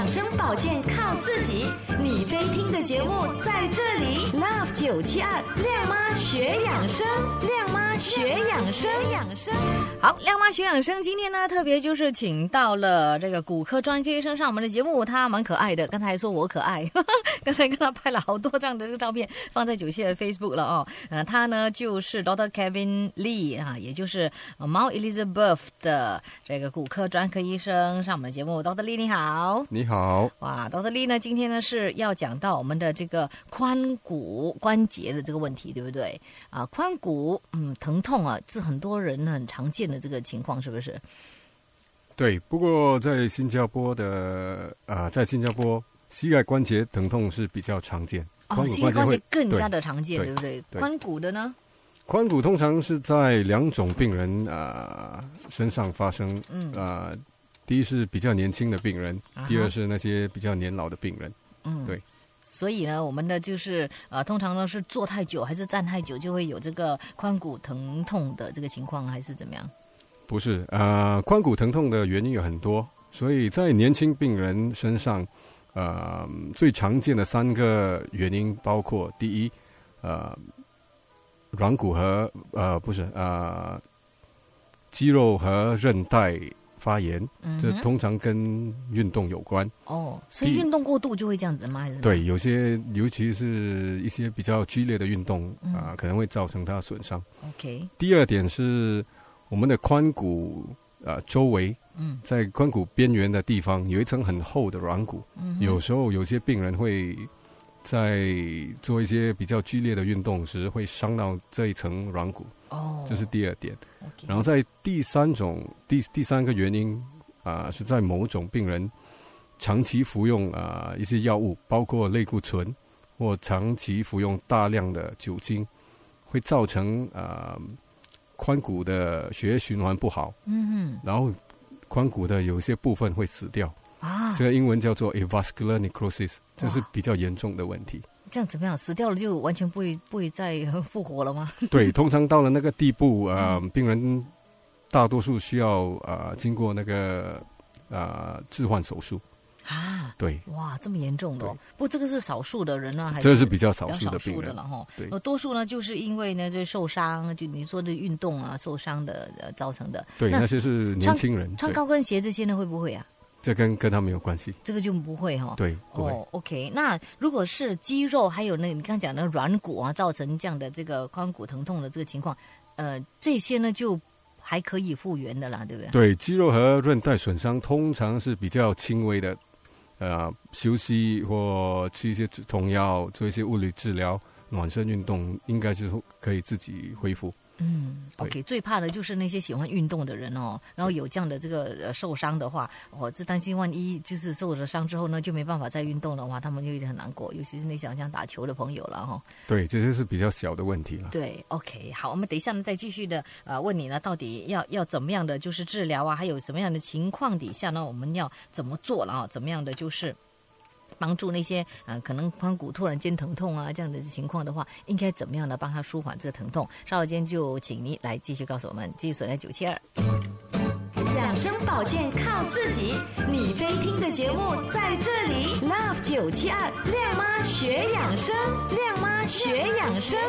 生保健靠自己，你非听的节目在这里。Love 972亮妈学养生，亮妈学养生。 好，亮妈学养生今天呢特别就是请到了这个骨科专科医生上我们的节目，他蛮可爱的，刚才还说我可爱刚才跟他拍了好多张的这个照片放在972的 Facebook 了哦。他呢就是 Dr. Kevin Lee 啊，也就是Mount Elizabeth 的这个骨科专科医生上我们的节目。 Dr. Lee 你好。 你好。 哇， Dr. Lee 呢今天呢是要讲到我们的这个髋骨关节的这个问题，对不对啊？髋骨疼痛啊是很多人很常见的这个情况，是不是？ 对，不过在新加坡膝盖关节疼痛是比较常见， 膝盖关节更加的常见，对不对？髋骨的呢？髋骨通常是在2种病人身上发生，第一是比较年轻的病人，第二是那些比较年老的病人，对。 所以呢，我们的就是通常呢是坐太久还是站太久就会有这个髋骨疼痛的这个情况，还是怎么样？ 不是，髋骨疼痛的原因有很多，所以在年轻病人身上，最常见的3个原因包括：第一，软骨和肌肉和韧带发炎，这通常跟运动有关。 所以运动过度就会这样子吗？还是对，尤其是一些比较剧烈的运动可能会造成它损伤。 OK。第二点是我们的髋骨周围，在髋骨边缘的地方有一层很厚的软骨，有时候有些病人会在做一些比较剧烈的运动时会伤到这一层软骨。这是第二点。然后在第三个原因是在某种病人长期服用一些药物，包括类固醇，或长期服用大量的酒精，会造成髋骨的血液循环不好，然后髋骨的有些部分会死掉。这个英文叫做 avascular necrosis， 这是比较严重的问题。 这样怎么样？死掉了就完全不会再复活了吗？ 对，通常到了那个地步，病人大多数需要经过那个置换手术。对。 哇，这么严重的哦！不过这个是少数的人呢，还是这是比较少数的病人了哈。 对， 多数呢就是因为呢这受伤，就你说的运动受伤的造成的。 对，那些是年轻人穿高跟鞋这些呢会不会啊？ 这跟他没有关系， 这个就不会哈。 对，不会。 OK， 那如果是肌肉还有那你刚讲的软骨造成这样的这个髋骨疼痛的这个情况，这些呢就还可以复原的啦，对不对？ 对，肌肉和韧带损伤通常是比较轻微的，休息或吃一些止痛药，做一些物理治疗、暖身运动，应该就可以自己恢复。 OK， 最怕的就是那些喜欢运动的人然后有这样的这个受伤的话，这担心万一就是受了伤之后呢，就没办法再运动的话，他们就有点很难过，尤其是那想打球的朋友了对，这些是比较小的问题了。 对 ，OK， 好，我们等一下呢再继续的问你呢，到底要怎么样的就是治疗还有什么样的情况底下呢，我们要怎么做了怎么样的就是帮助那些可能髋骨突然间疼痛这样的情况的话，应该怎么样的帮他舒缓这个疼痛？稍后间就请你来继续告诉我们，继续锁在972。 养生保健靠自己，你非听的节目在这里。Love 972亮妈学养生，亮妈学养生。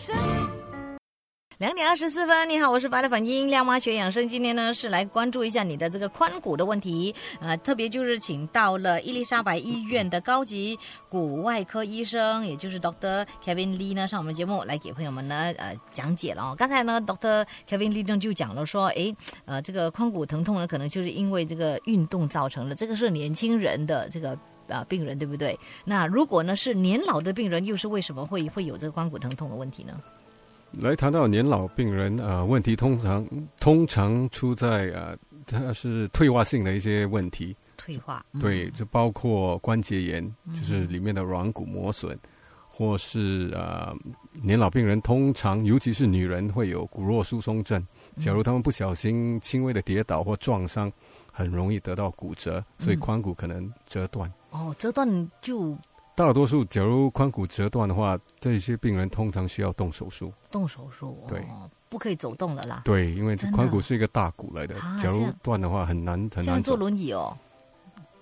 2点24分，你好，我是白的反应亮妈学养生。今天呢是来关注一下你的这个髋骨的问题，特别就是请到了伊丽莎白医院的高级骨外科医生，也就是 Dr. Kevin Lee 呢上我们节目来给朋友们呢讲解了刚才呢 Dr. Kevin Lee 就讲了说，这个髋骨疼痛呢可能就是因为这个运动造成的，这个是年轻人的这个病人，对不对？那如果呢是年老的病人，又是为什么会有这个髋骨疼痛的问题呢？ 来谈到年老病人问题通常出在它是退化性的一些问题。 退化， 对，就包括关节炎，就是里面的软骨磨损，或是年老病人通常尤其是女人会有骨弱疏松症，假如他们不小心轻微的跌倒或撞伤，很容易得到骨折，所以髋骨可能折断。 折断就大多数假如髋骨折断的话，这些病人通常需要动手术。对， 不可以走动了啦。 对，因为髋骨是一个大骨来的，假如断的话很难。 这样坐轮椅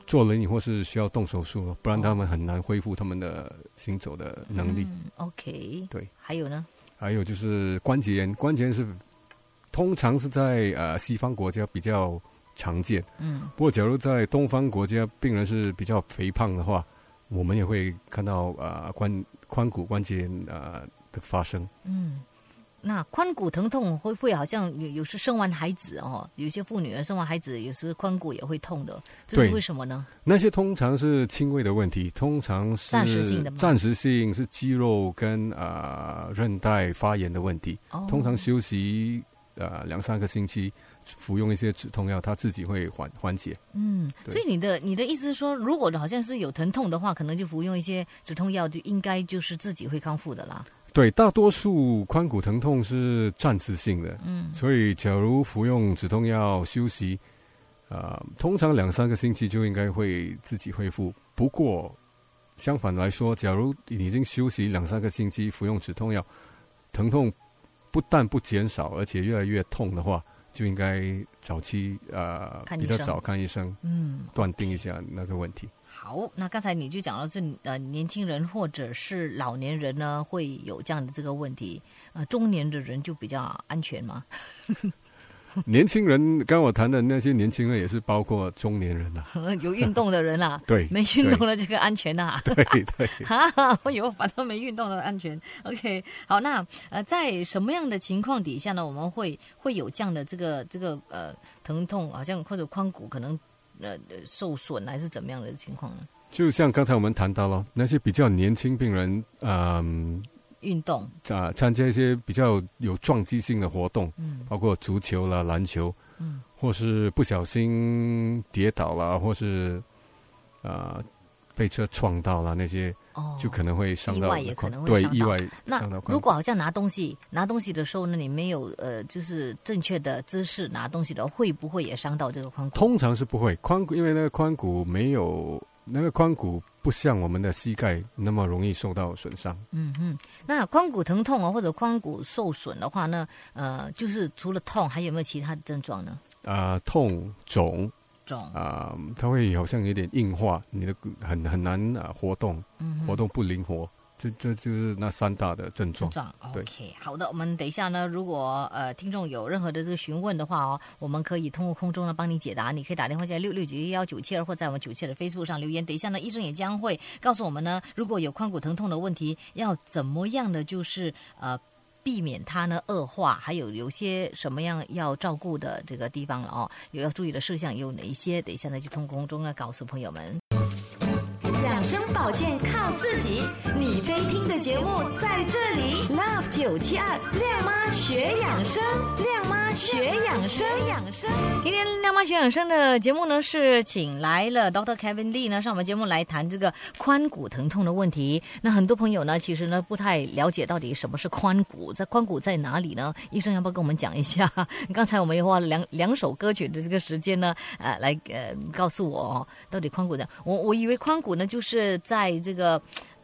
坐轮椅或是需要动手术了，不然他们很难恢复他们的行走的能力。 OK， 对。 还有呢？ 还有就是关节炎，关节炎是通常是在西方国家比较常见。不过假如在东方国家，病人是比较肥胖的话，我们也会看到髋骨关节炎的发生。 那髋骨疼痛会不会好像有时生完孩子有些妇女生完孩子有时髋骨也会痛的，这是为什么呢？ 那些通常是轻微的问题，通常是暂时性的吗？ 暂时性是肌肉跟韧带发炎的问题。通常休息2-3个星期，服用一些止痛药，它自己会缓解。 所以你的意思是说，如果好像是有疼痛的话，可能就服用一些止痛药，就应该就是自己会康复的啦。 对，大多数髋骨疼痛是暂时性的，所以假如服用止痛药休息，通常2-3个星期就应该会自己恢复。不过相反来说，假如你已经休息2-3个星期，服用止痛药，疼痛不但不减少，而且越来越痛的话，就应该早期比较早看医生，断定一下那个问题。 好，那刚才你就讲到这年轻人或者是老年人呢会有这样的这个问题，中年的人就比较安全吗？ 年轻人，刚刚我谈的那些年轻人也是包括中年人有运动的人啦， 对， 没运动的这个安全啦， 对对， 我以为反正没运动的安全。OK， 好，那在什么样的情况底下呢，我们会有这样的这个疼痛，好像或者髋骨可能受损还是怎么样的情况呢？就像刚才我们谈到了那些比较年轻病人， 运动参加一些比较有撞击性的活动，包括足球啦、篮球，或是不小心跌倒啦，或是被车撞到啦，那些就可能会伤到， 意外也可能会伤到。 对，意外那伤到。 如果好像拿东西的时候呢，你没有就是正确的姿势拿东西的话，会不会也伤到这个髋骨？ 通常是不会，髋骨因为那个髋骨没有那个髋骨不像我们的膝盖那么容易受到损伤。 那髋骨疼痛或者髋骨受损的话呢，就是除了痛，还有没有其他的症状呢？ 痛、肿。它会好像有点硬化，你的很难活动，活动不灵活，这就是那3大的症状。 OK， 好的，我们等一下呢，如果听众有任何的这个询问的话我们可以通过空中呢帮你解答。你可以打电话在66911972，或在我们97的 Facebook 上留言。等一下呢，医生也将会告诉我们呢，如果有髋骨疼痛的问题，要怎么样的就是避免它呢恶化，还有些什么样要照顾的这个地方了有要注意的事项有哪一些？等一下呢，就通过空中呢告诉朋友们。 养生保健靠自己，你非听的节目在这里。Love 972亮妈学养生，亮妈学养生。 今天亮妈学养生的节目呢，是请来了 Dr. Kevin Lee 呢上我们节目来谈这个髋骨疼痛的问题。那很多朋友呢，其实呢不太了解到底什么是髋骨，髋骨在哪里呢？医生要不要跟我们讲一下？刚才我们也花了两首歌曲的这个时间呢，来告诉我到底髋骨的。我以为髋骨呢就是在这个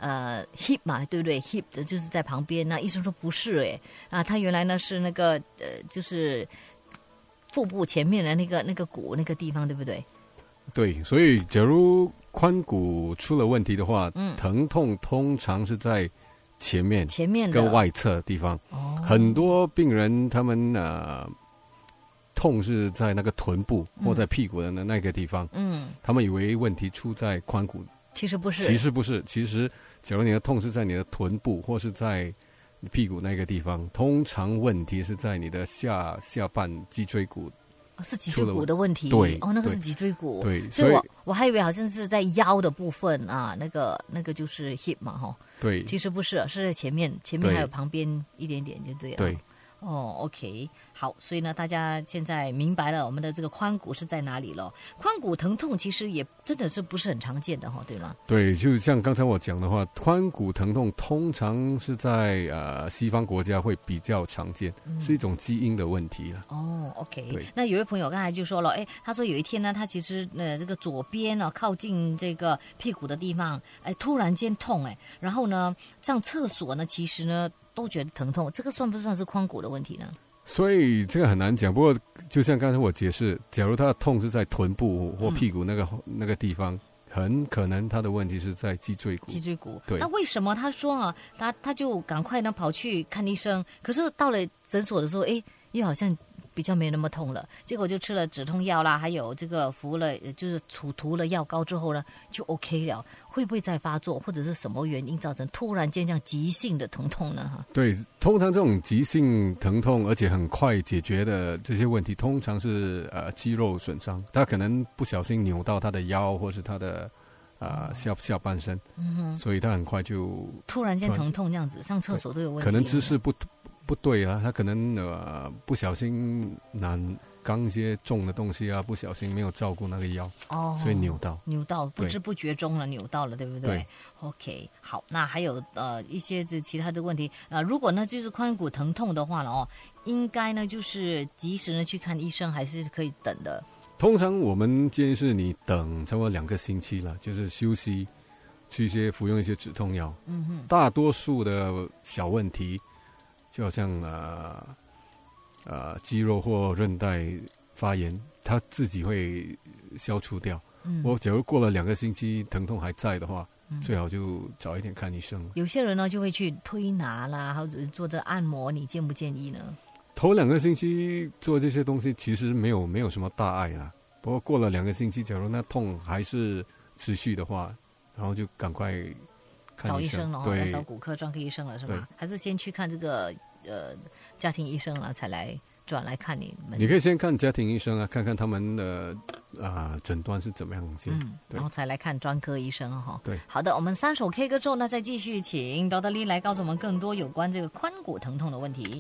hip 嘛，对不对 ？hip 的就是在旁边。那医生说不是他原来呢是那个就是腹部前面的那个骨那个地方，对不对？ 对，所以假如髋骨出了问题的话，疼痛通常是在前面跟外侧的地方。很多病人他们痛是在那个臀部或在屁股的那个地方，他们以为问题出在髋骨。 其实不是， 其实假如你的痛是在你的臀部或是在你屁股那个地方，通常问题是在你的下半脊椎骨。 是脊椎骨的问题。 对， 那个是脊椎骨。 对， 所以我还以为好像是在腰的部分那个就是 hip 嘛对， 其实不是，是在前面还有旁边一点点，就这样。 对。 OK， 好，所以呢，大家现在明白了我们的这个髋骨是在哪里了。髋骨疼痛其实也真的是不是很常见的对吗？ 对，就像刚才我讲的话，髋骨疼痛通常是在西方国家会比较常见，是一种基因的问题了。 OK， 对。 那有位朋友刚才就说了，他说有一天呢，他其实这个左边靠近这个屁股的地方，突然间痛然后呢上厕所呢，其实呢都觉得疼痛，这个算不算是髋骨的问题呢？ 所以这个很难讲。不过就像刚才我解释，假如他的痛是在臀部或屁股那个地方，很可能他的问题是在脊椎骨。 脊椎骨， 对。 那为什么他说啊，他就赶快呢跑去看医生，可是到了诊所的时候，又好像比较没那么痛了，结果就吃了止痛药啦，还有这个服了就是涂了药膏之后呢，就 OK 了。会不会再发作，或者是什么原因造成突然间这样急性的疼痛呢？ 对，通常这种急性疼痛而且很快解决的这些问题，通常是肌肉损伤，他可能不小心扭到他的腰或是他的下半身，所以他很快就突然间疼痛这样子，上厕所都有问题， 可能姿势不对啊，他可能不小心刚一些重的东西啊，不小心没有照顾那个腰，所以扭到不知不觉中了，扭到了，对不对？ 对 OK， 好，那还有一些其他的问题如果呢就是髋骨疼痛的话呢应该呢就是及时呢去看医生，还是可以等的？ 通常我们建议是你等差不多2个星期了，就是休息，去服用一些止痛药。大多数的小问题，就好像肌肉或韧带发炎，它自己会消除掉。我假如过了2个星期疼痛还在的话，最好就早一点看医生。 有些人呢就会去推拿啦，或者做这按摩，你建不建议呢？ 头2个星期做这些东西其实没有什么大碍啦。不过过了2个星期，假如那痛还是持续的话，然后就赶快看找医生了， 对， 要找骨科专科医生了是吧？还是先去看这个家庭医生了，才来转来看你们？ 你可以先看家庭医生啊，看看他们的诊断是怎么样先， 然后才来看专科医生哈。 对， 好的，我们3首 K 歌之后呢，再继续请 Dr. Lee 来告诉我们更多有关这个髋骨疼痛的问题。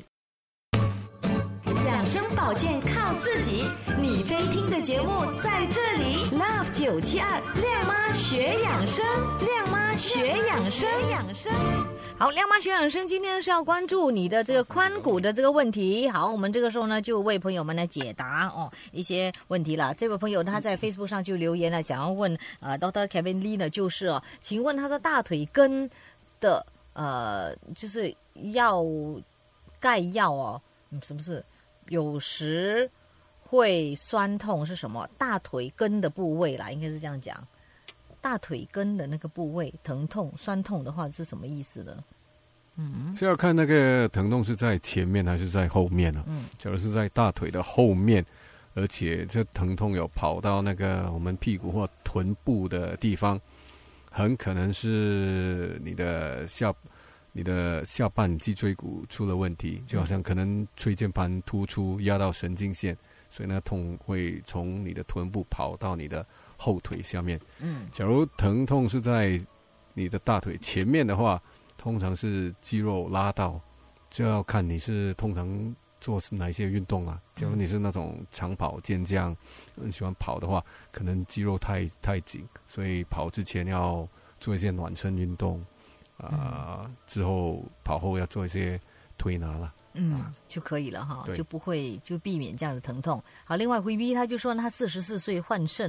养生保健靠自己，你非听的节目在这里。Love 972亮妈学养生，亮妈学养生。 好，亮妈学养生今天是要关注你的这个髋骨的这个问题。好，我们这个时候呢就为朋友们来解答一些问题了。这位朋友他在 Facebook 上就留言了，想要问Dr. Kevin Lee 呢，就是请问他说大腿根的就是钙药什么是？有时会酸痛是什么？大腿根的部位啦，应该是这样讲。大腿根的那个部位疼痛、酸痛的话是什么意思呢？ 是要看那个疼痛是在前面还是在后面啊？假如是在大腿的后面，而且这疼痛有跑到那个我们屁股或臀部的地方，很可能是你的下半脊椎骨出了问题，就好像可能椎间盘突出压到神经线，所以那痛会从你的臀部跑到你的后腿下面。假如疼痛是在你的大腿前面的话，通常是肌肉拉到，就要看你是通常做是哪些运动啊。假如你是那种长跑健将，很喜欢跑的话，可能肌肉太紧，所以跑之前要做一些暖身运动。之后跑后要做一些推拿了， 就可以了哈，就不会就避免这样的疼痛。好，另外辉 B 他就说他44岁患肾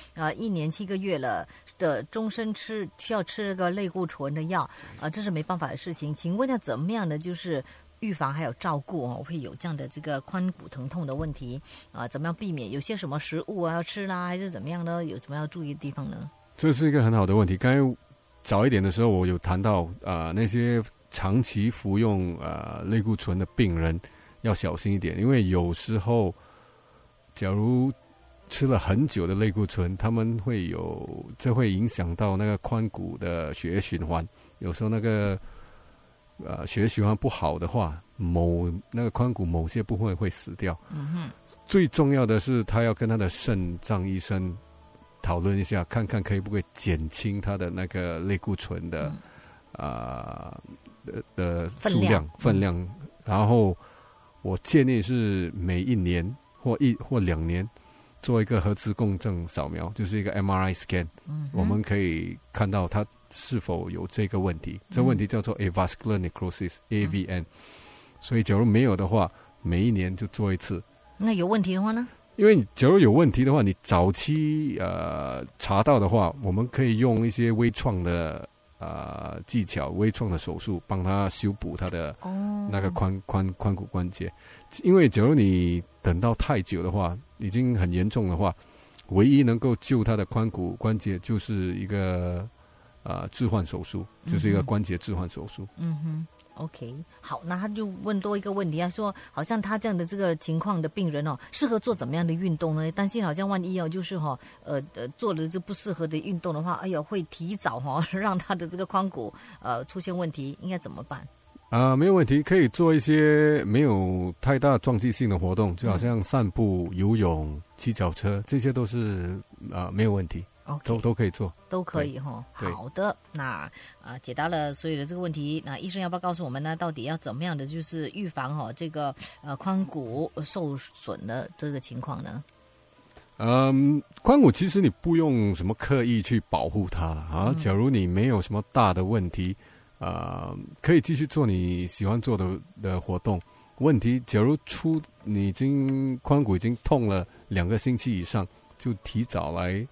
1年7个月了的终身需要吃那个类固醇的药这是没办法的事情。请问要怎么样的就是预防还有照顾会有这样的这个髋骨疼痛的问题怎么样避免？有些什么食物要吃啦，还是怎么样呢？有什么要注意的地方呢？ 这是一个很好的问题。刚才早一点的时候，我有谈到那些长期服用类固醇的病人要小心一点，因为有时候假如吃了很久的类固醇，这会影响到那个髋骨的血液循环。有时候那个血液循环不好的话，那个髋骨某些部分会死掉。最重要的是他要跟他的肾脏医生讨论一下，看看可以不可以减轻他的那个类固醇的数量分量。然后我建议是每1年或2年做一个核磁共振扫描，就是一个 MRI scan，我们可以看到他是否有这个问题。这问题叫做 avascular necrosis AVN。所以假如没有的话，每1年就做一次。 那有问题的话呢？ 因为假如有问题的话，你早期查到的话，我们可以用一些微创的技巧微创的手术，帮他修补他的那个髋骨关节。因为假如你等到太久的话，已经很严重的话，唯一能够救他的髋骨关节就是一个置换手术，就是一个关节置换手术。 OK， 好，那他就问多一个问题，他说好像他这样的这个情况的病人适合做怎么样的运动呢？担心好像万一就是做了这不适合的运动的话，哎呦会提早让他的这个髋骨出现问题，应该怎么办？ 没有问题，可以做一些没有太大撞击性的活动，就好像散步、游泳、骑脚车，这些都是没有问题。 Okay, 都可以做， 都可以哈。好的，那解答了所有的这个问题。那医生要不要告诉我们呢？到底要怎么样的就是预防这个髋骨受损的这个情况呢？ 髋骨其实你不用什么刻意去保护它啊。假如你没有什么大的问题，可以继续做你喜欢做的活动。问题假如你髋骨已经痛了2个星期以上，就提早来。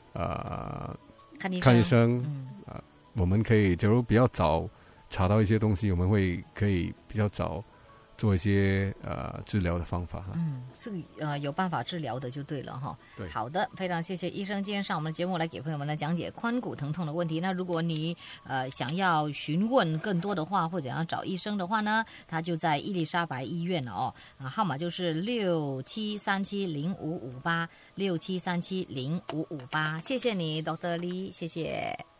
看医生，我们可以，假如比较早查到一些东西，我们可以比较早做一些治疗的方法。 是有办法治疗的就对了哈。 对， 好的，非常谢谢医生今天上我们的节目来给朋友们来讲解髋骨疼痛的问题。那如果你想要询问更多的话，或者要找医生的话呢，他就在伊丽莎白医院了号码就是67370558，67370558。谢谢你 Dr. Lee， 谢谢。